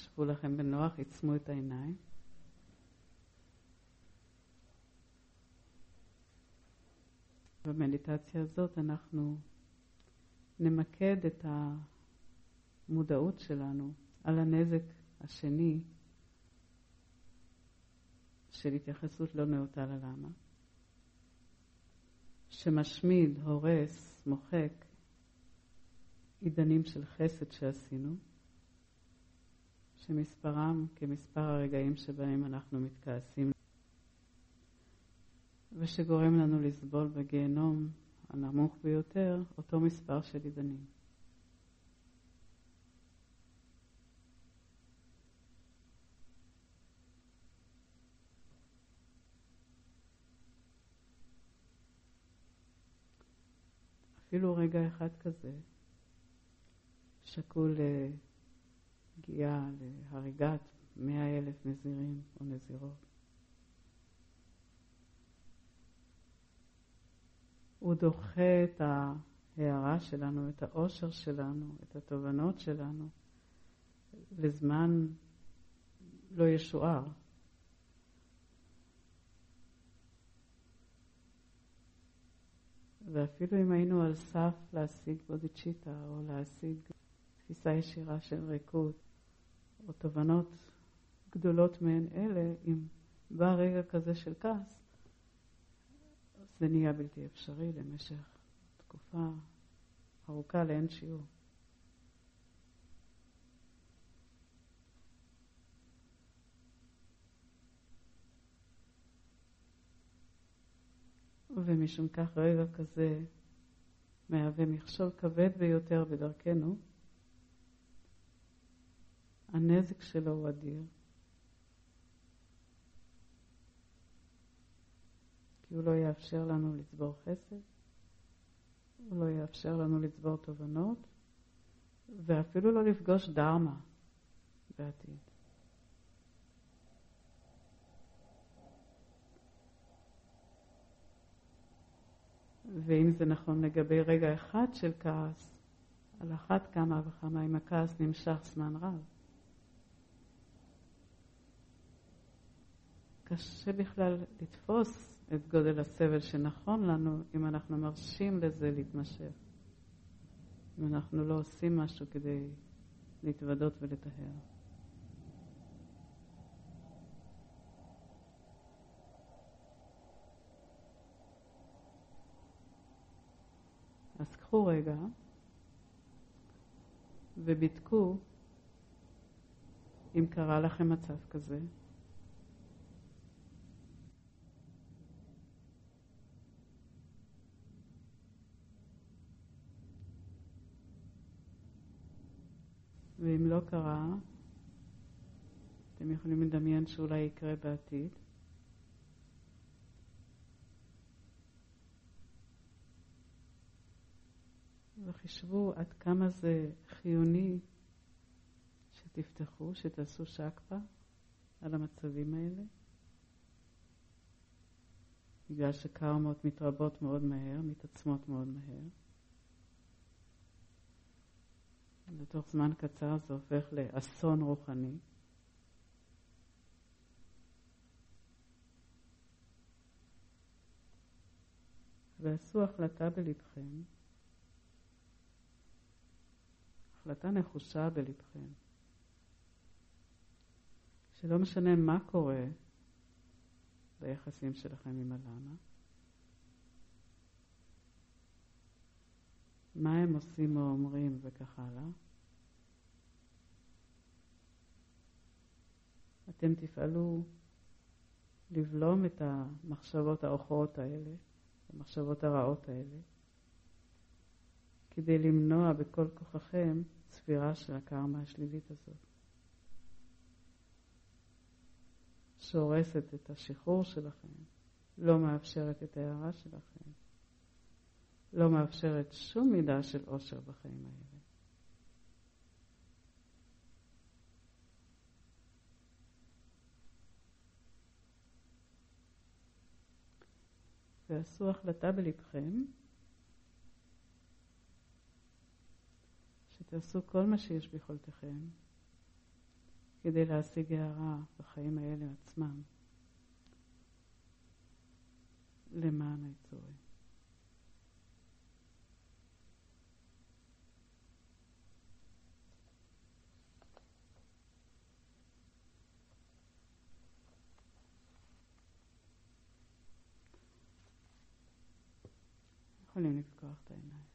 שבו לכם בנוח, עצמו את העיניים. במדיטציה הזאת אנחנו נמקד את המודעות שלנו על הנזק השני של התייחסות לא נאותה ללמה, שמשמיד, הורס, מוחק עידנים של חסד שעשינו, שמספרם כמספר הרגעים שבהם אנחנו מתכעסים, ושגורם לנו לסבול בגיהנום הנמוך ביותר אותו מספר של עידנים. אפילו רגע אחד כזה שקול להגיעה להריגת 100,000 נזירים או נזירות. הוא דוחה את ההערה שלנו, את האושר שלנו, את התובנות שלנו, לזמן לא ישוער. ואפילו אם היינו על סף להשיג בודיצ'יטה או להשיג תפיסה ישירה של ריקות או תובנות גדולות מהן אלה, אם בא רגע כזה של כעס, זה נהיה בלתי אפשרי למשך תקופה ארוכה לאין שיעור. ומשום כך רגע כזה מהווה מכשול כבד ביותר בדרכנו, הנזק שלו הוא אדיר. כי הוא לא יאפשר לנו לצבור חסד, הוא לא יאפשר לנו לצבור תובנות, ואפילו לא לפגוש דרמה בעתיד. ואם זה נכון לגבי רגע אחד של כעס, על אחת כמה וכמה אם הכעס נמשך זמן רב. קשה בכלל לתפוס את גודל הסבל שנכון לנו אם אנחנו מרשים לזה להתמשך. אם אנחנו לא עושים משהו כדי להתוודות ולטהר. אז קחו רגע ובדקו אם קרה לכם מצב כזה. ואם לא קרה, אתם יכולים לדמיין שאולי יקרה בעתיד. וחישבו עד כמה זה חיוני שתפתחו, שתעשו שקפה על המצבים האלה. בגלל שקרמות מתרבות מאוד מהר, מתעצמות מאוד מהר. בתוך זמן קצר זה הופך לאסון רוחני. ועשו החלטה בלבכם, החלטה נחושה בלבכם, שלא משנה מה קורה ביחסים שלכם עם הלמה, מה הם עושים או אומרים וכך הלאה, אתם תפעלו לבלום את המחשבות האוכרות האלה, המחשבות הרעות האלה, כדי למנוע בכל כוחכם ספירה של הקרמה השלילית הזאת, שהורסת את השחרור שלכם, לא מאפשרת את ההערה שלכם, לא מאפשרת שום מידה של אושר בחיים האלה. ועשו החלטה בלבכם שתעשו כל מה שיש ביכולתכם כדי להשיג הערה בחיים האלה עצמם למען היצורים. יכולים לפקוח את העיניים.